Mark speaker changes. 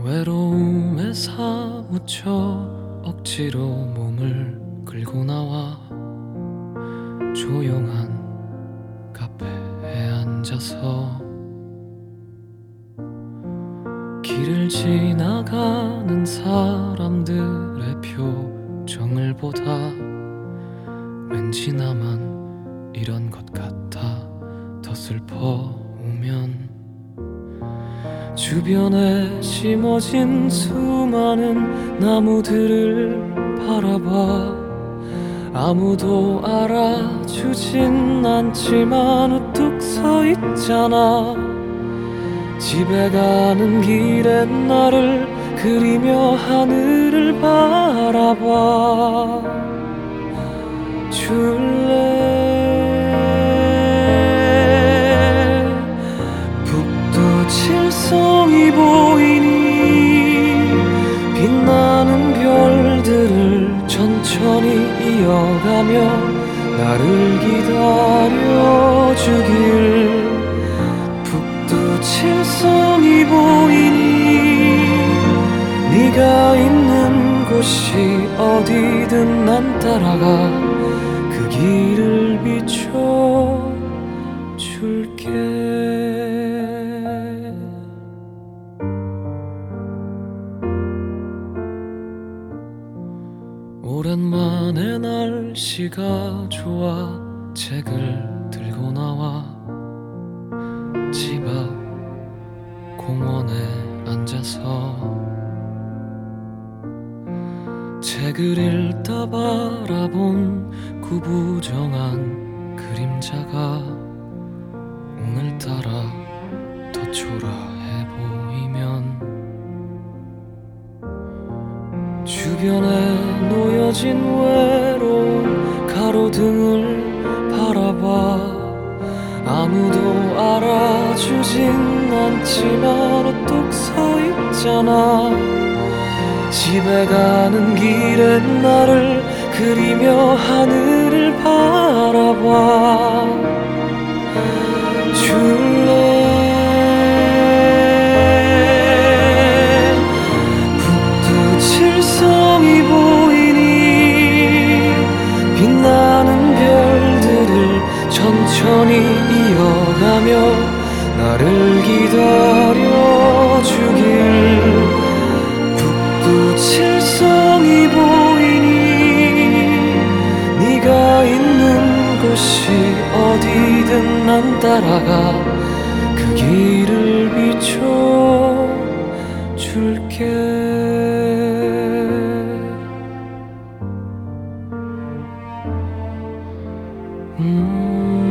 Speaker 1: 외로움에 사무쳐 억지로 몸을 끌고 나와 조용한 카페에 앉아서 길을 지나가는 사람들의 표정을 보다 왠지 나만 이런 것 같아 더 슬퍼오면 주변에 심어진 수많은 나무들을 바라봐 아무도 알아주진 않지만 우뚝 서 있잖아. 집에 가는 길에 나를 그리며 하늘을 바라봐 줄래. 북두 칠성이 보이니 빛나는 별들을 천천히 이어가며 나를 기다려주길. 칠성이 보이니 네가 있는 곳이 어디든 난 따라가 그 길을 비춰줄게. 오랜만에 날씨가 좋아 책을 들고 나와 집 앞 공원에 앉아서 책을 읽다 바라본 구부정한 그림자가 오늘따라 더 초라해 보이면 주변에 놓여진 외로운 가로등을 바라봐 아무도 알아주진 않지만 우뚝 서 있잖아. 집에 가는 길에 나를 그리며 하늘을 바라봐 줄래. 북두 칠성이 보이니 빛나는 별들을 천천히 이어가며 나를 기다려주길. 북두 칠성이 보이니 네가 있는 곳이 어디든 난 따라가 그 길을 비춰줄게. 음